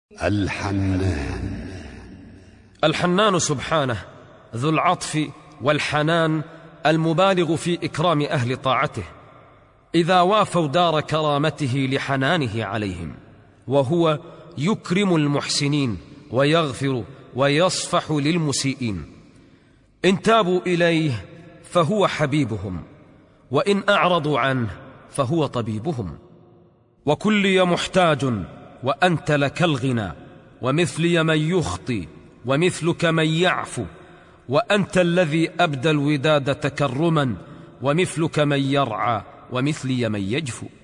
الحنان. الحنان سبحانه ذو العطف والحنان المبالغ في إكرام أهل طاعته إذا وافوا دار كرامته لحنانه عليهم، وهو يكرم المحسنين ويغفر ويصفح للمسيئين. إن تابوا إليه فهو حبيبهم، وإن أعرضوا عنه فهو طبيبهم. وكلي محتاج وأنت لك الغنى، ومثلي من يخطي ومثلك من يعفو، وأنت الذي أبدى الوداد تكرما، ومثلك من يرعى ومثلي من يجفو.